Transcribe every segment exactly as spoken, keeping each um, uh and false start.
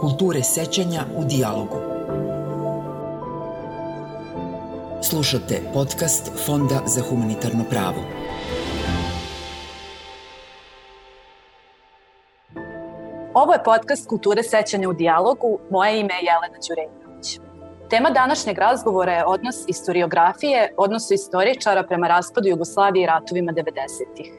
kulture sećanja u dijalogu. Slušate podcast Fonda za humanitarno pravo. Ovo je podcast Kulture sećanja u dijalogu. Moje ime je Jelena Đurejnović. Tema današnjeg razgovora je odnos istoriografije, odnosu istoričara prema raspadu Jugoslavije i ratovima devedesetih.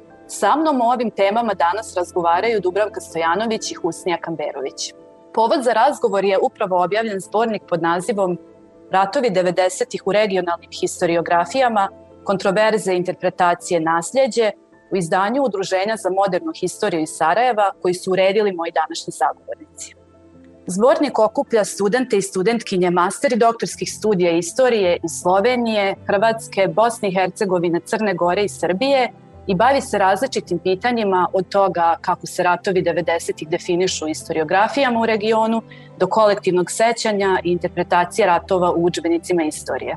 Sa mnom o ovim temama danas razgovaraju Dubravka Stojanović i Husnija Kamberović. Povod za razgovor je upravo objavljen zbornik pod nazivom Ratovi devedesetih u regionalnim historiografijama, kontroverze, interpretacije, nasljeđe u izdanju Udruženja za modernu historiju iz Sarajeva, koji su uredili moji današnji sagovornici. Zbornik okuplja studente i studentkinje master i doktorskih studija istorije iz Slovenije, Hrvatske, Bosne i Hercegovine, Crne Gore i Srbije i bavi se različitim pitanjima od toga kako se ratovi devedesetih definišu u istoriografijama u regionu do kolektivnog sećanja i interpretacije ratova u udžbenicima istorije.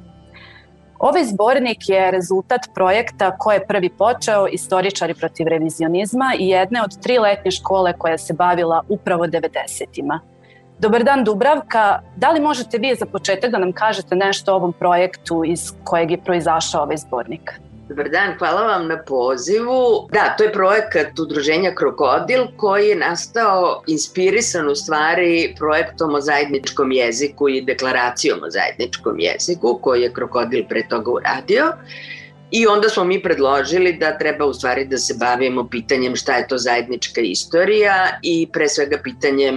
Ovaj zbornik je rezultat projekta ko je prvi počeo Istoričari protiv revizionizma i jedne od tri letnje škole koja se bavila upravo devedesetima. Dobar dan Dubravka, da li možete vi za početak da nam kažete nešto o ovom projektu iz kojeg je proizašao ovaj zbornik? Dobar dan, hvala vam na pozivu. Da, to je projekat Udruženja Krokodil koji je nastao inspirisan u stvari projektom o zajedničkom jeziku i deklaracijom o zajedničkom jeziku koji je Krokodil pre toga uradio. I onda smo mi predložili da treba u stvari da se bavimo pitanjem šta je to zajednička istorija i pre svega pitanjem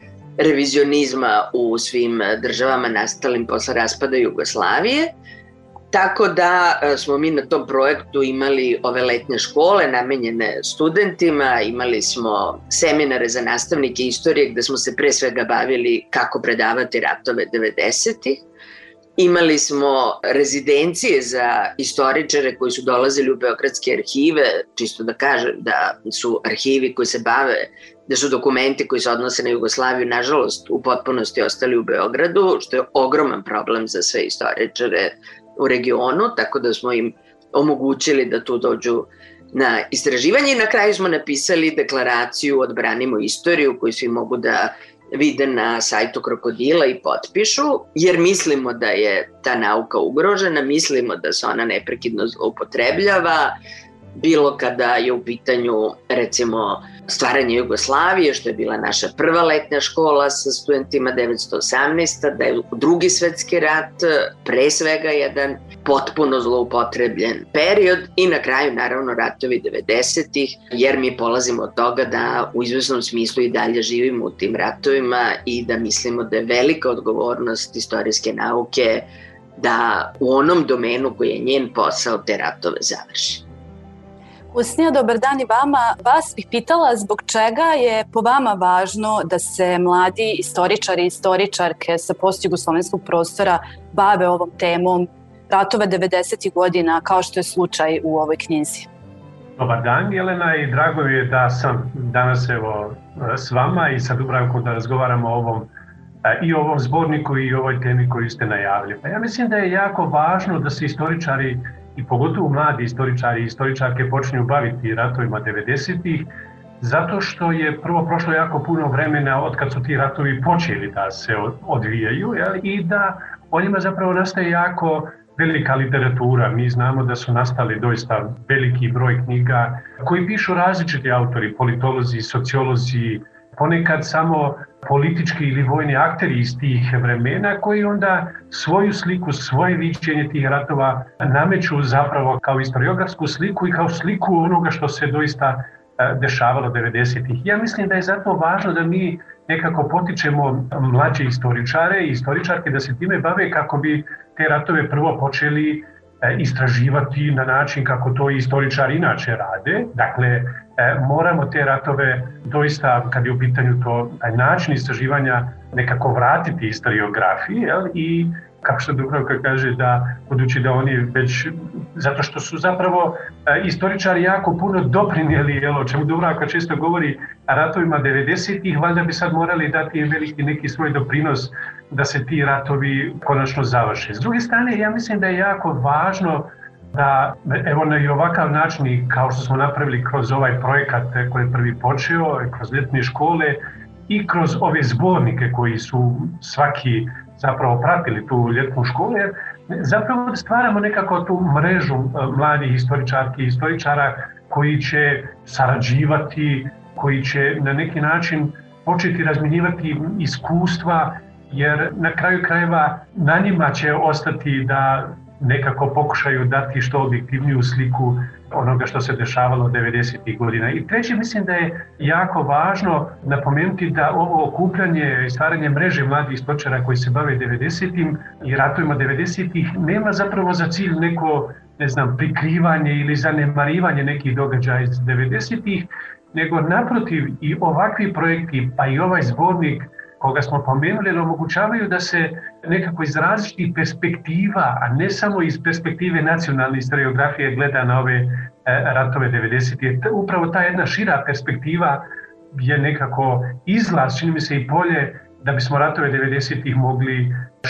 revizionizma u svim državama nastalim posle raspada Jugoslavije. Tako da smo mi na tom projektu imali ove letnje škole namenjene studentima, imali smo seminare za nastavnike istorije gde smo se pre svega bavili kako predavati ratove devedesetih. Imali smo rezidencije za istoričare koji su dolazili u beogradske arhive, čisto da kažem da su arhivi koji se bave, da su dokumenti koji se odnose na Jugoslaviju, nažalost, u potpunosti ostali u Beogradu, što je ogroman problem za sve istoričare u regionu, tako da smo im omogućili da tu dođu na istraživanje i na kraju smo napisali deklaraciju Odbranimo istoriju koju svi mogu da vide na sajtu Krokodila i potpišu, jer mislimo da je ta nauka ugrožena, mislimo da se ona neprekidno zloupotrebljava, bilo kada je u pitanju recimo stvaranje Jugoslavije, što je bila naša prva letnja škola sa studentima devetsto osamnaeste. Da je drugi svetski rat pre svega jedan potpuno zloupotrebljen period i na kraju naravno ratovi devedesetih, jer mi polazimo od toga da u izvesnom smislu i dalje živimo u tim ratovima i da mislimo da je velika odgovornost istorijske nauke da u onom domenu koji je njen posao te ratove završi. Husnija, dobar dan i vama. Vas bih pitala zbog čega je po vama važno da se mladi istoričari i istoričarke sa postjugoslovenskog prostora bave ovom temom ratova devedesetih godina, kao što je slučaj u ovoj knjizi? Dobar dan, Jelena, i drago je da sam danas evo s vama i sa Dubravkom da razgovaramo o ovom i o ovom zborniku i o ovoj temi koju ste najavili. Pa ja mislim da je jako važno da se istoričari i pogotovo mladi istoričari i istoričarke počinju baviti ratovima devedesetih, zato što je prvo prošlo jako puno vremena od kad su ti ratovi počeli da se odvijaju, jel? I da o njima zapravo nastaje jako velika literatura. Mi znamo da su nastali doista veliki broj knjiga koji pišu različiti autori, politolozi, sociolozi, ponekad samo politički ili vojni akteri iz tih vremena koji onda svoju sliku, svoje viđenje tih ratova nameću zapravo kao historiografsku sliku i kao sliku onoga što se doista dešavalo devedesetih. Ja mislim da je zato važno da mi nekako potičemo mlađe istoričare i istoričarke da se time bave kako bi te ratove prvo počeli istraživati na način kako to i istoričari inače rade. Dakle, moramo te ratove doista, kad je u pitanju to način istraživanja, nekako vratiti historiografiji, jel? I kako što Dubravka kaže, da budući da oni već, zato što su zapravo istoričari jako puno doprinijeli, jel, o čemu Dubravka često govori, ratovima devedesetih, valjda bi sad morali dati veliki neki svoj doprinos da se ti ratovi konačno završe. S druge strane, ja mislim da je jako važno da, evo na i ovakav način, kao što smo napravili kroz ovaj projekat koji je prvi počeo, kroz ljetne škole, i kroz ove zbornike koji su svaki zapravo pratili tu ljetnu školu, jer zapravo da stvaramo nekako tu mrežu mladih historičarki i historičara koji će sarađivati, koji će na neki način početi razmjenjivati iskustva, jer na kraju krajeva na njima će ostati da nekako pokušaju dati što objektivniju sliku onoga što se dešavalo devedesetih godina. I treće, mislim da je jako važno napomenuti da ovo okupljanje i stvaranje mreže mladih historičara koji se bave devedesetim i ratovima devedesetih nema zapravo za cilj neko, ne znam, prikrivanje ili zanemarivanje nekih događaja iz devedesetih, nego naprotiv i ovakvi projekti, pa i ovaj zbornik koga smo pomenuli, omogućavaju da se nekako iz različitih perspektiva, a ne samo iz perspektive nacionalne historiografije gleda na ove e, ratove devedesetih. Upravo ta jedna šira perspektiva je nekako izlaz, čini mi se, i polje da bismo ratove devedesetih mogli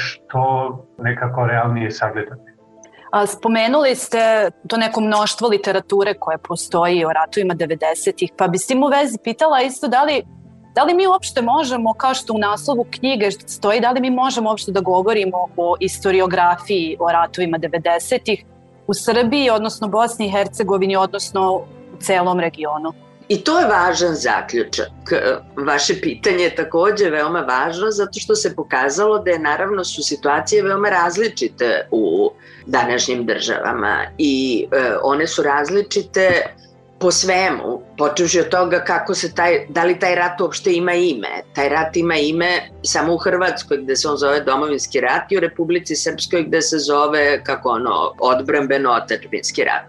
što nekako realnije sagledati. A spomenuli ste to neko mnoštvo literature koje postoji o ratovima devedesetih, pa bi s tim u vezi pitala isto da li Da li mi uopšte možemo, kao što u naslovu knjige stoji, da li mi možemo uopšte da govorimo o istoriografiji o ratovima devedesetih u Srbiji, odnosno Bosni i Hercegovini, odnosno u celom regionu? I to je važan zaključak. Vaše pitanje je takođe veoma važno zato što se pokazalo da je naravno su situacije veoma različite u današnjim državama i e, one su različite po svemu, počevši od toga kako se taj, da li taj rat uopšte ima ime. Taj rat ima ime samo u Hrvatskoj gde se on zove Domovinski rat i u Republici Srpskoj gde se zove kako ono, odbrambeno-otadžbinski rat.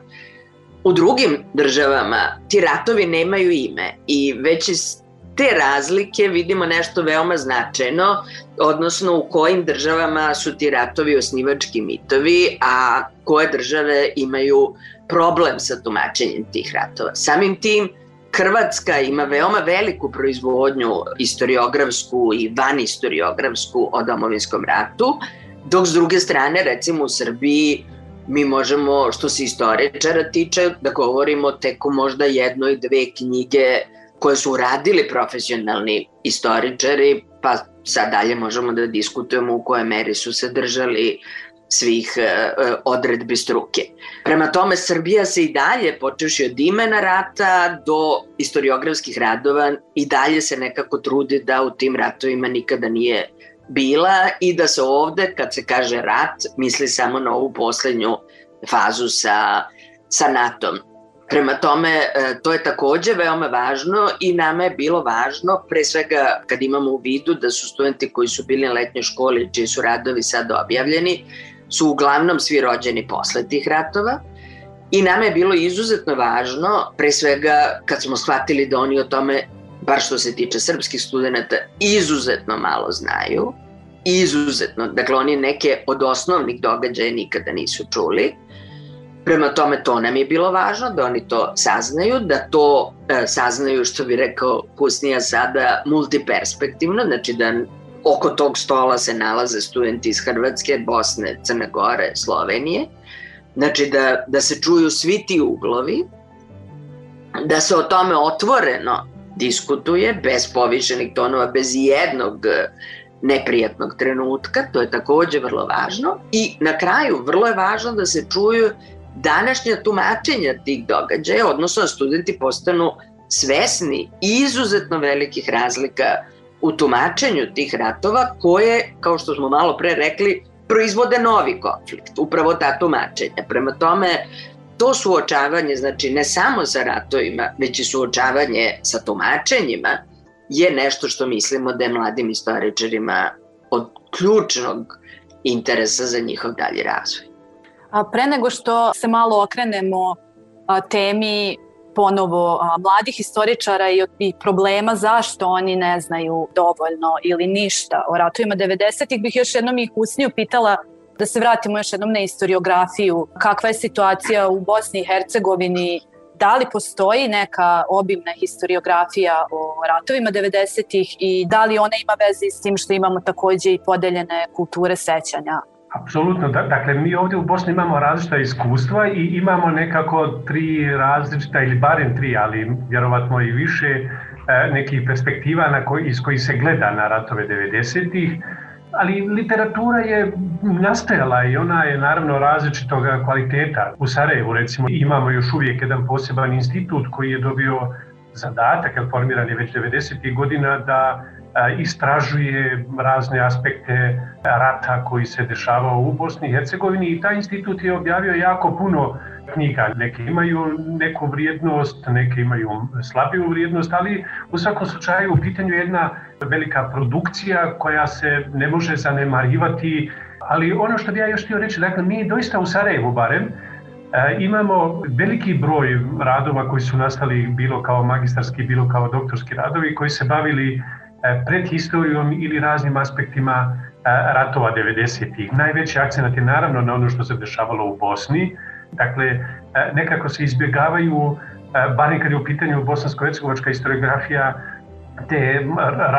U drugim državama ti ratovi nemaju ime i već iz te razlike vidimo nešto veoma značajno, odnosno u kojim državama su ti ratovi osnivački mitovi, a koje države imaju problem sa tumačenjem tih ratova. Samim tim, Hrvatska ima veoma veliku proizvodnju istoriografsku i vanistoriografsku o Domovinskom ratu, dok s druge strane, recimo u Srbiji, mi možemo, što se istoričara tiče, da govorimo tek o možda jednoj, dve knjige koje su uradili profesionalni istoričari, pa sad dalje možemo da diskutujemo u kojoj meri su se držali svih uh, odredbi struke. Prema tome, Srbija se i dalje, počevši od imena rata do istoriografskih radova, i dalje se nekako trudi da u tim ratovima nikada nije bila i da se ovde, kad se kaže rat, misli samo na ovu poslednju fazu sa, sa NATO-om. Prema tome, to je takođe veoma važno i nama je bilo važno, pre svega kad imamo u vidu da su studenti koji su bili na letnjoj školi, čiji su radovi sad objavljeni, su uglavnom svi rođeni posle tih ratova. I nama je bilo izuzetno važno, pre svega kad smo shvatili da oni o tome, bar što se tiče srpskih studenta, izuzetno malo znaju. Izuzetno. Dakle, oni neke od osnovnih događaja nikada nisu čuli. Prema tome, to nam je bilo važno, da oni to saznaju, da to e, saznaju, što bi rekao Kusnija sada, multiperspektivno, znači da oko tog stola se nalaze studenti iz Hrvatske, Bosne, Crne Gore, Slovenije. Znači da, da se čuju svi ti uglovi, da se o tome otvoreno diskutuje, bez povišenih tonova, bez jednog neprijatnog trenutka, to je takođe vrlo važno. I na kraju, vrlo je važno da se čuju današnja tumačenja tih događaja, odnosno da studenti postanu svesni izuzetno velikih razlika u tumačenju tih ratova koje, kao što smo malo pre rekli, proizvode novi konflikt, upravo ta tumačenja. Prema tome, to suočavanje, znači ne samo sa ratovima, već i suočavanje sa tumačenjima, je nešto što mislimo da je mladim istoričarima od ključnog interesa za njihov dalji razvoj. A pre nego što se malo okrenemo a, temi ponovo a, mladih istoričara i, i problema zašto oni ne znaju dovoljno ili ništa o ratovima devedesetih, bih još jednom ih Usniju pitala da se vratimo još jednom na istoriografiju. Kakva je situacija u Bosni i Hercegovini? Da li postoji neka obimna historiografija o ratovima devedesetih i da li ona ima veze s tim što imamo takođe i podeljene kulture sećanja? Apsolutno. Dakle, mi ovdje u Bosni imamo različita iskustva i imamo nekako tri različita, ili barem tri, ali vjerovatno i više, nekih perspektiva na koji, iz kojih se gleda na ratove devedesetih, ali literatura je nastajala i ona je naravno različitog kvaliteta. U Sarajevu recimo imamo još uvijek jedan poseban institut koji je dobio zadatak, formiran je već devedesetih godina, da istražuje razne aspekte rata koji se dešavao u Bosni i Hercegovini i taj institut je objavio jako puno knjiga. Neke imaju neku vrijednost, neke imaju slabiju vrijednost, ali u svakom slučaju u pitanju je jedna velika produkcija koja se ne može zanemarivati. Ali ono što bi ja još htio reći, dakle, mi doista u Sarajevu barem imamo veliki broj radova koji su nastali bilo kao magistarski, bilo kao doktorski radovi koji se bavili predhistorijom ili raznim aspektima ratova devedesetih. Najveći akcenat je naravno na ono što se dešavalo u Bosni. Dakle, nekako se izbjegavaju, barem kad je u pitanju bosansko-hercegovačka historiografija, te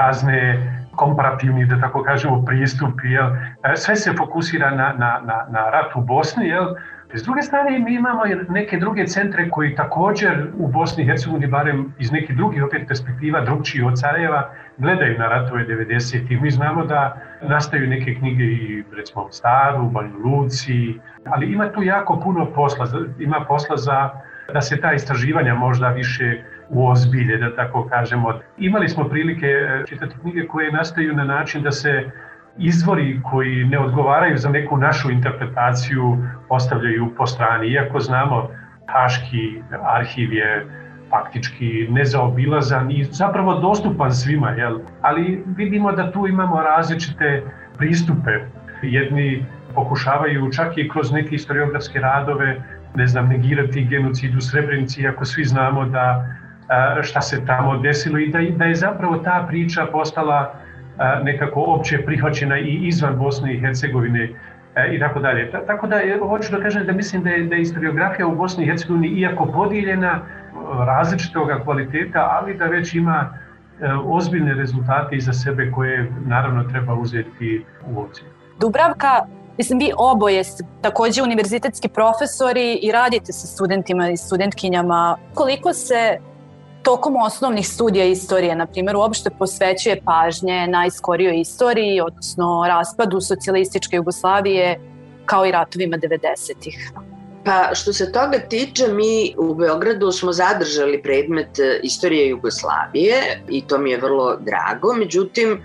razne komparativni, da tako kažemo, pristupi. Jel? Sve se fokusira na, na, na, na rat u Bosni, jel? S druge strane, mi imamo neke druge centre koji također u Bosni i Hercegovini, barem iz nekih drugih opet perspektiva, drugčiji od Sarajeva, gledaju na ratove devedesetih. Mi znamo da nastaju neke knjige i recimo u Staru, u Banja Luci, ali ima tu jako puno posla. Ima posla za da se ta istraživanja možda više uozbilje, da tako kažemo. Imali smo prilike čitati knjige koje nastaju na način da se izvori koji ne odgovaraju za neku našu interpretaciju ostavljaju po strani. Iako znamo, Haški arhiv je faktički nezaobilazan i zapravo dostupan svima, jel? Ali vidimo da tu imamo različite pristupe. Jedni pokušavaju čak i kroz neke historiografske radove, ne znam, negirati genocid u Srebrenici, iako svi znamo da šta se tamo desilo i da, da je zapravo ta priča postala nekako opće prihvaćena i izvan Bosne i Hercegovine i tako dalje. Tako da hoću da kažem da mislim da je, da je historiografija u Bosni i Hercegovini iako podijeljena, različitog kvaliteta, ali da već ima ozbiljne rezultate iza sebe koje naravno treba uzeti u obzir. Dubravka, mislim, vi oboje ste također univerzitetski profesori i radite sa studentima i studentkinjama. Koliko se tokom osnovnih studija istorije, na primjer, uopšte posvećuje pažnje najskorijoj istoriji, odnosno raspadu socijalističke Jugoslavije, kao i ratovima devedesetih? Pa što se toga tiče, mi u Beogradu smo zadržali predmet istorije Jugoslavije i to mi je vrlo drago. Međutim,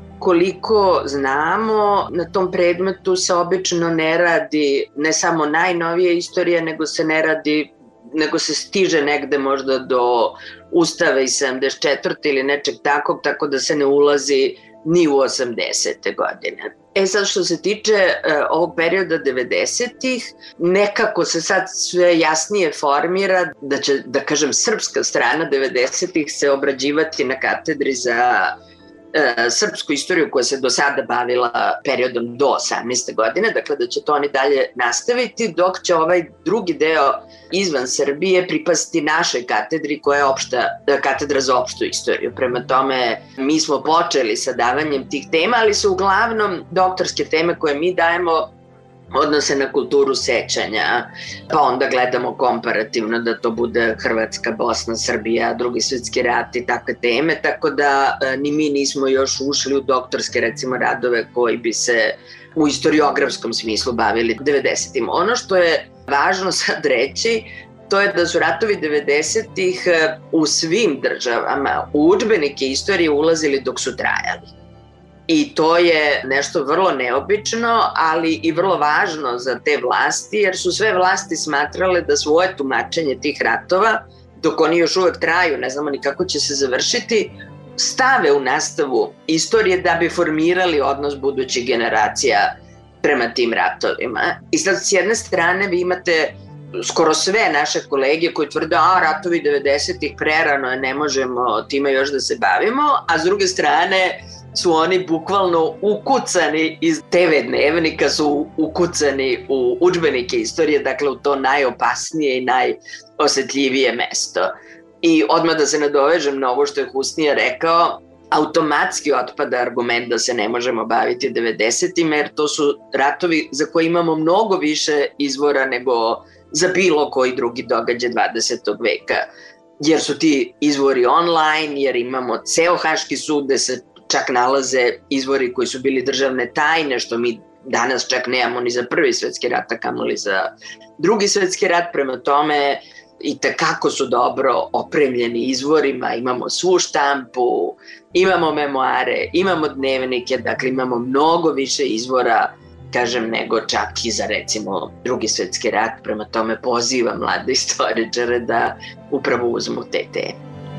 koliko znamo, na tom predmetu se obično ne radi ne samo najnovije istorije, nego se ne radi nego se stiže negde možda do Ustava iz sedamdeset četvrte ili nečeg takvog, tako da se ne ulazi ni u osamdesete godine. E sad što se tiče uh, ovog perioda devedesetih, nekako se sad sve jasnije formira da će, da kažem, srpska strana devedesetih se obrađivati na katedri za srpsku istoriju koja se do sada bavila periodom do osamnaeste godine, dakle da će to oni dalje nastaviti, dok će ovaj drugi deo izvan Srbije pripasti našoj katedri koja je opšta, katedra za opštu istoriju. Prema tome, mi smo počeli sa davanjem tih tema, ali su uglavnom doktorske teme koje mi dajemo odnose na kulturu sećanja, pa onda gledamo komparativno da to bude Hrvatska, Bosna, Srbija, Drugi svjetski rat i takve teme, tako da ni mi nismo još ušli u doktorske, recimo, radove koji bi se u historiografskom smislu bavili devedesetim. Ono što je važno sad reći, to je da su ratovi devedesetih u svim državama u udžbenike istorije ulazili dok su trajali. I to je nešto vrlo neobično, ali i vrlo važno za te vlasti, jer su sve vlasti smatrale da svoje tumačenje tih ratova, dok oni još uvek traju, ne znamo ni kako će se završiti, stave u nastavu istorije da bi formirali odnos budućih generacija prema tim ratovima. I sad s jedne strane vi imate skoro sve naše kolege koji tvrde a ratovi devedesetih prerano je, ne možemo time još da se bavimo, a s druge strane su oni bukvalno ukucani iz te ve dnevnika, su ukucani u udžbenike istorije, dakle u to najopasnije i najosetljivije mesto. I odmah da se nadovežem na ovo što je Husnija rekao, automatski otpada argument da se ne možemo baviti devedesetima, jer to su ratovi za koje imamo mnogo više izvora nego za bilo koji drugi događaj dvadesetog veka. jer su ti izvori online, jer imamo ceo Haški sud gde se čak nalaze izvori koji su bili državne tajne, što mi danas čak nemamo ni za prvi svetski rat, a kamoli za drugi svetski rat. Prema tome, i tekako su dobro opremljeni izvorima, imamo svu štampu, imamo memoare, imamo dnevnike, dakle imamo mnogo više izvora, kažem, nego čak i za recimo drugi svetski rat. Prema tome pozivam mlade istoričare da upravo uzmu te teme.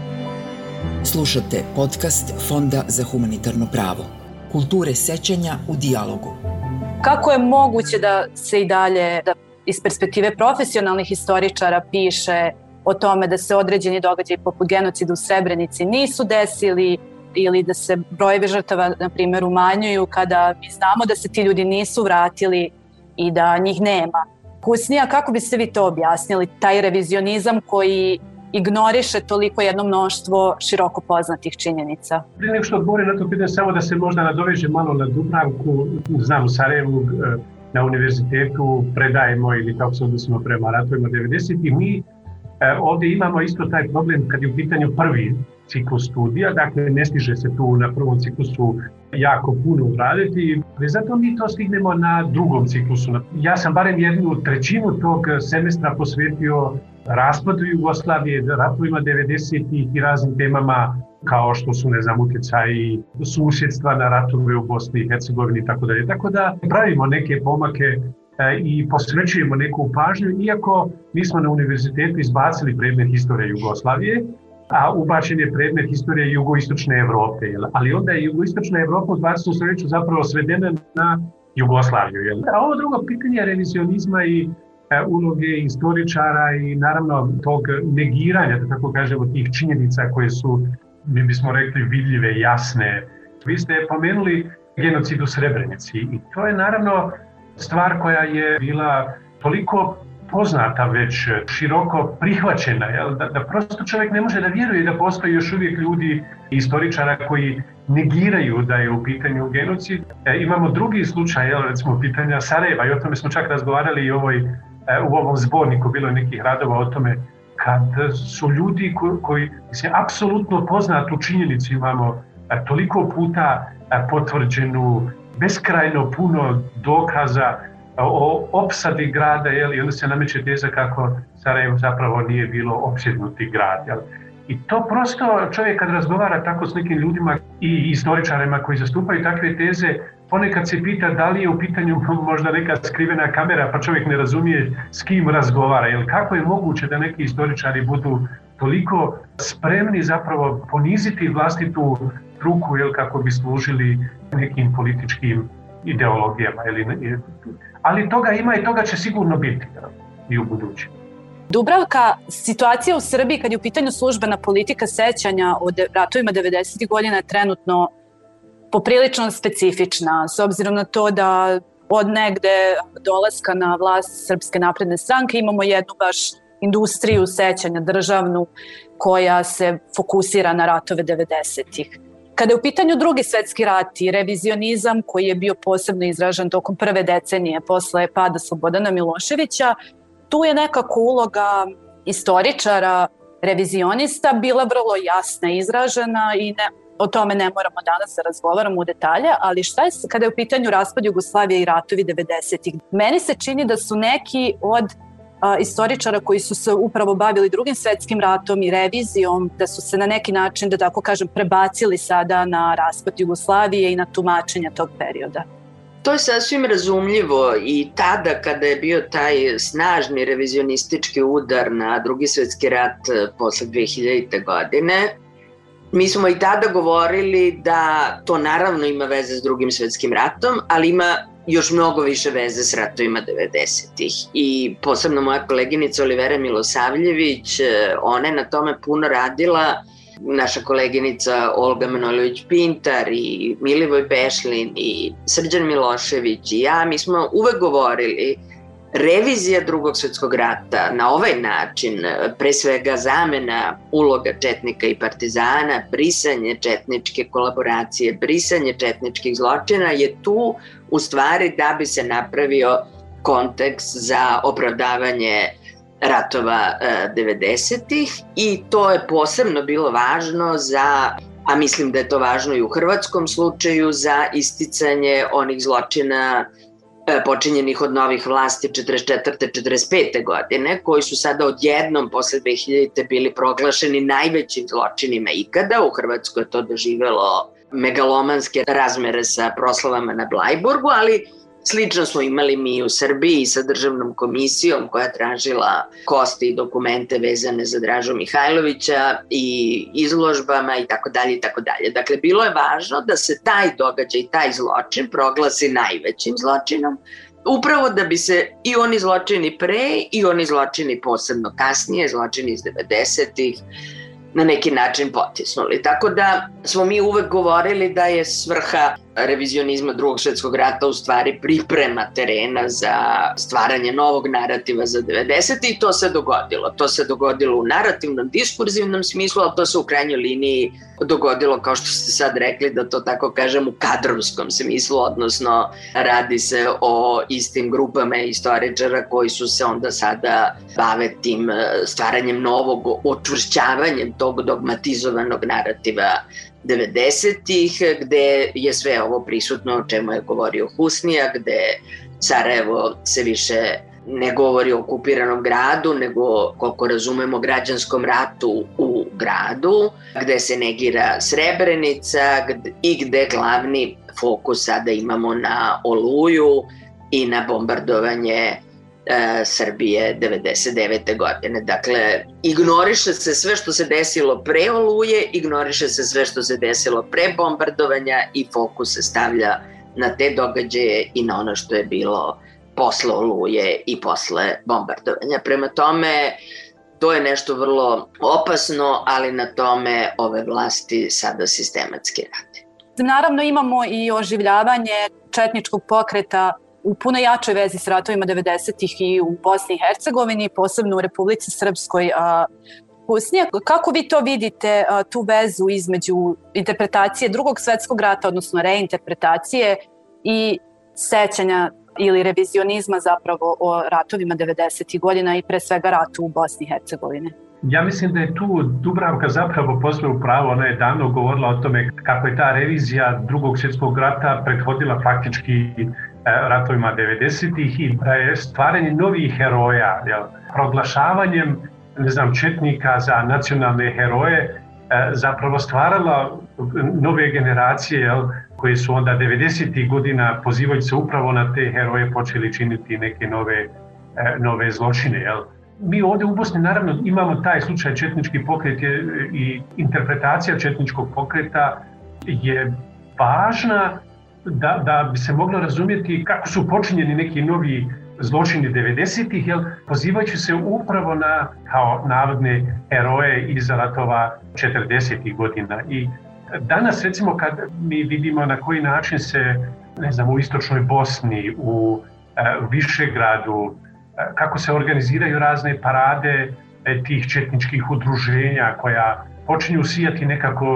Slušate podcast Fonda za humanitarno pravo. Kulture sećanja u dijalogu. Kako je moguće da se i dalje, da iz perspektive profesionalnih istoričara piše o tome da se određeni događaji poput genocida u Srebrenici nisu desili ili da se brojevi žrtava, na primjer, umanjuju kada mi znamo da se ti ljudi nisu vratili i da njih nema. Kusnija, kako biste vi to objasnili, taj revizionizam koji ignoriše toliko jedno mnoštvo široko poznatih činjenica? Prije nego što odgovorim na to pitanje, samo da se možda nadoveže malo na Dubravku. Znam, u Sarajevu na univerzitetu predajemo ili kako se odnosimo prema ratovima devedesetih. Mi ovdje imamo isto taj problem kad je u pitanju prvi ciklus studija, dakle ne stiže se tu na prvom ciklusu jako puno uraditi, ali zato mi to stignemo na drugom ciklusu. Ja sam barem jednu trećinu tog semestra posvetio raspadu Jugoslavije, ratovima devedesetih i raznim temama kao što su, ne znam, utjecaji susjedstva na ratove u Bosni i Hercegovini i tako dalje. Tako da pravimo neke pomake i posvećujemo neku pažnju, iako mi smo na univerzitetu izbacili predmet historije Jugoslavije, a ubačen je predmet historije jugoistočne Evrope. Ali onda je jugoistočna Evropa u dvadesetom stoljeću zapravo svedena na Jugoslaviju. A ovo drugo pitanje revizionizma i uloge istoričara i naravno tog negiranja, da tako kažemo, tih činjenica koje su, mi bismo rekli, vidljive, jasne. Vi ste pomenuli genocid u Srebrenici i to je naravno stvar koja je bila toliko poznata, već široko prihvaćena, jel? Da, da prosto čovjek ne može da vjeruje da postoji još uvijek ljudi i istoričara koji negiraju da je u pitanju genocid. E, imamo drugi slučaj, jel, recimo pitanja Sarajeva, i o tome smo čak razgovarali i ovoj, e, u ovom zborniku, bilo je nekih radova o tome, kad su ljudi koji, koji se apsolutno poznatu činjenicu imamo e, toliko puta e, potvrđenu, beskrajno puno dokaza o opsadi grada, jel, i onda se nameće teza kako Sarajevo zapravo nije bilo opsjednuti grad. Jel. I to prosto čovjek kad razgovara tako s nekim ljudima i istoričarima koji zastupaju takve teze, ponekad se pita da li je u pitanju možda neka skrivena kamera, pa čovjek ne razumije s kim razgovara. Jel, kako je moguće da neki istoričari budu toliko spremni zapravo poniziti vlastitu struku, jel, kako bi služili nekim političkim ideologijama. Jel, ali toga ima i toga će sigurno biti, jel, i u budući. Dubravka, situacija u Srbiji kad je u pitanju službena politika sećanja o ratovima devedesetih godina je trenutno poprilično specifična, s obzirom na to da od negde dolaska na vlast Srpske napredne stranke imamo jednu baš industriju sećanja državnu koja se fokusira na ratove devedesetih. Kada je u pitanju drugi svetski rat i revizionizam koji je bio posebno izražen tokom prve decenije posle pada Slobodana Miloševića, tu je nekako uloga istoričara, revizionista bila vrlo jasna i izražena i ne, o tome ne moramo danas da razgovaramo u detalje, ali šta je kada je u pitanju raspad Jugoslavije i ratovi devedesetih? Meni se čini da su neki od a, istoričara koji su se upravo bavili drugim svetskim ratom i revizijom, da su se na neki način, da tako kažem, prebacili sada na raspad Jugoslavije i na tumačenja tog perioda. To je sasvim razumljivo i tada kada je bio taj snažni revizionistički udar na drugi svjetski rat posle dve hiljadite. godine, mi smo i tada govorili da to naravno ima veze s drugim svjetskim ratom, ali ima još mnogo više veze s ratovima devedesetih. I posebno moja koleginica Olivera Milosavljević, ona je na tome puno radila, naša koleginica Olga Manojlović-Pintar i Milivoj Bešlin i Srđan Milošević i ja, mi smo uvek govorili revizija drugog svjetskog rata na ovaj način, pre svega zamena uloga četnika i partizana, brisanje četničke kolaboracije, brisanje četničkih zločina je tu u stvari da bi se napravio kontekst za opravdavanje ratova devedesetih i to je posebno bilo važno za, a mislim da je to važno i u hrvatskom slučaju, za isticanje onih zločina počinjenih od novih vlasti četrdeset četvrte četrdeset pete godine, koji su sada odjednom posle dve hiljadite bili proglašeni najvećim zločinima ikada. U Hrvatskoj je to doživelo megalomanske razmere sa proslavama na Blajburgu, ali slično smo imali mi u Srbiji sa državnom komisijom koja je tražila kosti i dokumente vezane za Dražu Mihajlovića i izložbama i tako dalje i tako dalje. Dakle, bilo je važno da se taj događaj, taj zločin proglasi najvećim zločinom, upravo da bi se i oni zločini pre i oni zločini posebno kasnije, zločini iz devedesetih, na neki način potisnuli. Tako da smo mi uvek govorili da je svrha revizionizma Drugog svjetskog rata u stvari priprema terena za stvaranje novog narativa za devedesete i to se dogodilo. To se dogodilo u narativnom, diskurzivnom smislu, ali to se u krajnjoj liniji dogodilo, kao što ste sad rekli, da to tako kažem, u kadrovskom smislu, odnosno radi se o istim grupama istoričara koji su se onda sada bave tim stvaranjem novog, očvršćavanjem tog dogmatizovanog narativa devedesetih, gde je sve ovo prisutno o čemu je govorio Husnija, gde Sarajevo se više ne govori o okupiranom gradu, nego, koliko razumemo, građanskom ratu u gradu, gde se negira Srebrenica i gde glavni fokus sada imamo na Oluju i na bombardovanje Srbije devedeset devete godine. Dakle, ignoriše se sve što se desilo pre Oluje, ignoriše se sve što se desilo pre bombardovanja i fokus se stavlja na te događaje i na ono što je bilo posle Oluje i posle bombardovanja. Prema tome, to je nešto vrlo opasno, ali na tome ove vlasti sada sistematski rade. Naravno, imamo i oživljavanje četničkog pokreta u puno jačoj vezi s ratovima devedesetih i u Bosni i Hercegovini, posebno u Republici Srpskoj. Husnija, kako vi to vidite, tu vezu između interpretacije Drugog svjetskog rata, odnosno reinterpretacije i sećanja ili revizionizma zapravo o ratovima devedesetih godina i pre svega ratu u Bosni i Hercegovini? Ja mislim da je tu Dubravka zapravo posve u pravu. Ona je davno govorila o tome kako je ta revizija Drugog svjetskog rata prethodila faktički ratovima devedesetih i da je stvaranje novih heroja, jel, proglašavanjem, ne znam, četnika za nacionalne heroje zapravo stvarala nove generacije, jel, koje su onda devedesetih godina pozivajući se upravo na te heroje počeli činiti neke nove, nove zločine. Jel. Mi ovdje u Bosni naravno imamo taj slučaj četnički pokret i interpretacija četničkog pokreta je važna da, da bi se moglo razumjeti kako su počinjeni neki novi zločini devedesetih, jel, pozivajući se upravo na kao navodne heroje iz ratova četrdesetih godina. I danas, recimo, kad mi vidimo na koji način se, ne znam, u istočnoj Bosni, u e, Višegradu, e, kako se organiziraju razne parade e, tih četničkih udruženja koja počinju sijati nekako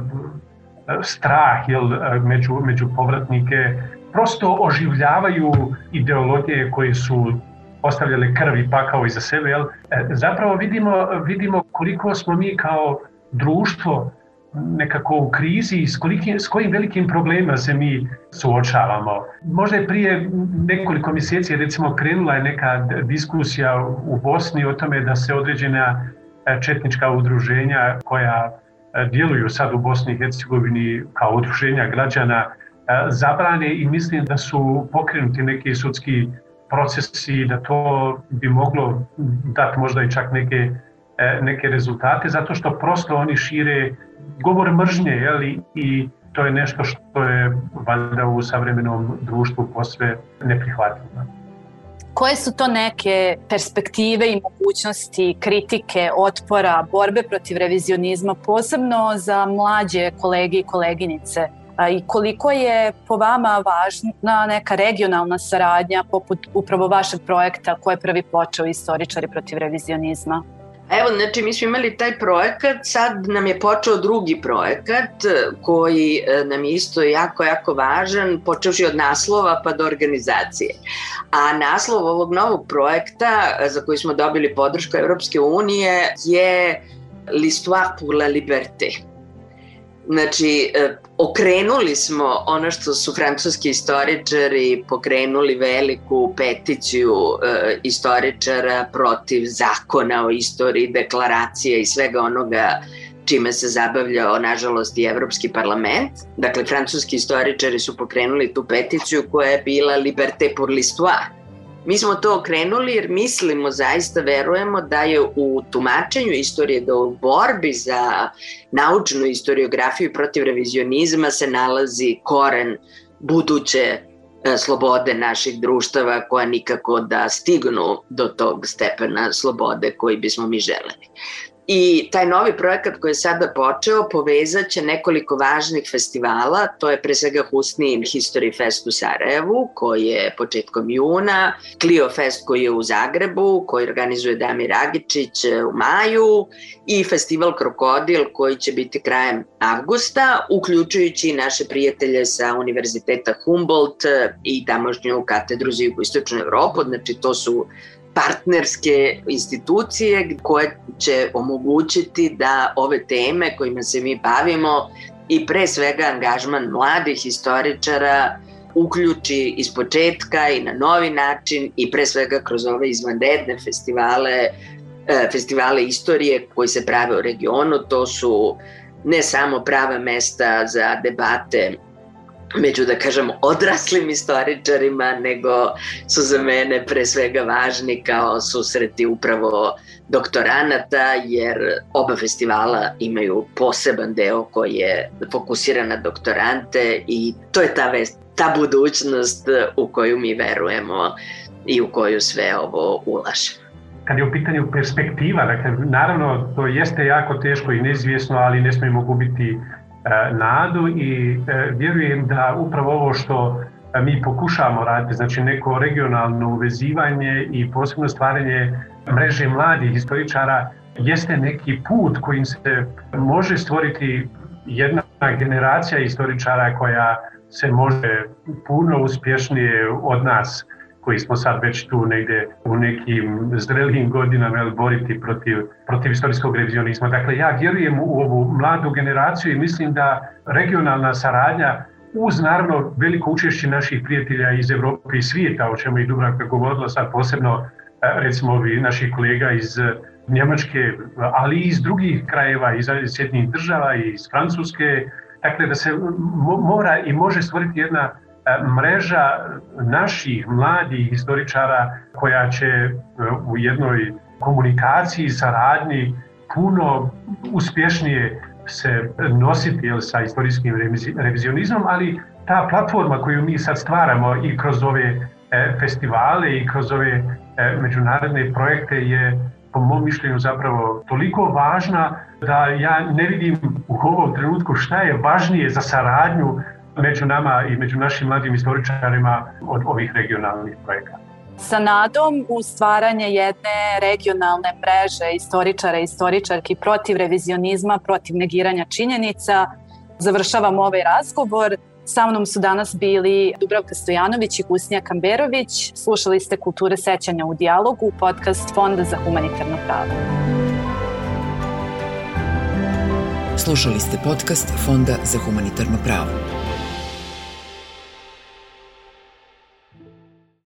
e, strah, jel, među, među povratnike, prosto oživljavaju ideologije koje su ostavljale krv i pakao iza sebe. Jel? E, zapravo vidimo, vidimo koliko smo mi kao društvo nekako u krizi i s, kolikim, s kojim velikim problemima se mi suočavamo. Možda je prije nekoliko mjeseci recimo krenula je neka diskusija u Bosni o tome da se određena četnička udruženja koja djeluju sad u Bosni i Hercegovini kao udruženja građana zabrane i mislim da su pokrenuti neki sudski procesi, da to bi moglo dati možda i čak neke, neke rezultate, zato što prosto oni šire govor mržnje, jeli, i to je nešto što je valjda u savremenom društvu posve neprihvatljivo. Koje su to neke perspektive i mogućnosti kritike, otpora, borbe protiv revizionizma, posebno za mlađe kolege i koleginice? I koliko je po vama važna neka regionalna saradnja poput upravo vašeg projekta koji je prvi počeo Istoričari protiv revizionizma? Evo, znači mi smo imali taj projekat, sad nam je počeo drugi projekat koji nam je isto jako, jako važan, počevši od naslova pa do organizacije. A naslov ovog novog projekta za koji smo dobili podršku Evropske unije je L'histoire pour la liberté. Znači, okrenuli smo ono što su francuski istoričari pokrenuli veliku peticiju e, istoričara protiv zakona o istoriji, deklaracije i svega onoga čime se zabavljao, nažalost, i Evropski parlament. Dakle, francuski istoričari su pokrenuli tu peticiju koja je bila Liberté pour l'histoire. Mi smo to okrenuli jer mislimo, zaista verujemo da je u tumačenju istorije, da u borbi za naučnu historiografiju protiv revizionizma se nalazi koren buduće e, slobode naših društava koja nikako da stignu do tog stepena slobode koji bismo mi želeli. I taj novi projekat koji je sada počeo povezat će nekoliko važnih festivala, to je pre svega Husnin History Fest u Sarajevu, koji je početkom juna, Clio Fest koji je u Zagrebu, koji organizuje Damir Agičić u maju i festival Krokodil koji će biti krajem avgusta, uključujući i naše prijatelje sa Univerziteta Humboldt i tamošnju katedru za jugoistočnu Evropu, znači to su partnerske institucije koje će omogućiti da ove teme kojima se mi bavimo i pre svega angažman mladih historičara uključi iz početka i na novi način i pre svega kroz ove izvanredne festivale, festivale istorije koji se prave u regionu. To su ne samo prava mesta za debate među, da kažem, odraslim istoričarima, nego su za mene pre svega važni kao susreti upravo doktoranata, jer oba festivala imaju poseban deo koji je fokusiran na doktorante i to je ta, vest, ta budućnost u koju mi verujemo i u koju sve ovo ulažemo. Kad je u pitanju perspektiva, dakle, naravno to jeste jako teško i neizvjesno, ali ne smijemo gubiti nadu i vjerujem da upravo ovo što mi pokušavamo raditi, znači neko regionalno uvezivanje i posebno stvaranje mreže mladih historičara, jeste neki put kojim se može stvoriti jedna generacija historičara koja se može puno uspješnije od nas, koji smo sad već tu negdje u nekim zrelijim godinama boriti protiv, protiv istorijskog revizionizma. Dakle, ja vjerujem u ovu mladu generaciju i mislim da regionalna saradnja uz naravno veliko učešće naših prijatelja iz Evrope i svijeta, o čemu je Dubravka govorila sad posebno, recimo ovi naših kolega iz Njemačke, ali i iz drugih krajeva, iz Sjedinjenih država i iz Francuske, dakle da se mora i može stvoriti jedna mreža naših mladih historičara koja će u jednoj komunikaciji, saradnji puno uspješnije se nositi jel, sa istorijskim revizionizmom, ali ta platforma koju mi sad stvaramo i kroz ove e, festivale i kroz ove e, međunarodne projekte je po mom mišljenju zapravo toliko važna da ja ne vidim u ovom trenutku šta je važnije za saradnju među nama i među našim mladim istoričarima od ovih regionalnih projekata. Sa nadom u stvaranje jedne regionalne mreže istoričara i istoričarki protiv revizionizma, protiv negiranja činjenica, završavam ovaj razgovor. Sa mnom su danas bili Dubravka Stojanović i Husnija Kamberović. Slušali ste Kulture sećanja u dijalogu, podcast Fonda za humanitarno pravo. Slušali ste podcast Fonda za humanitarno pravo.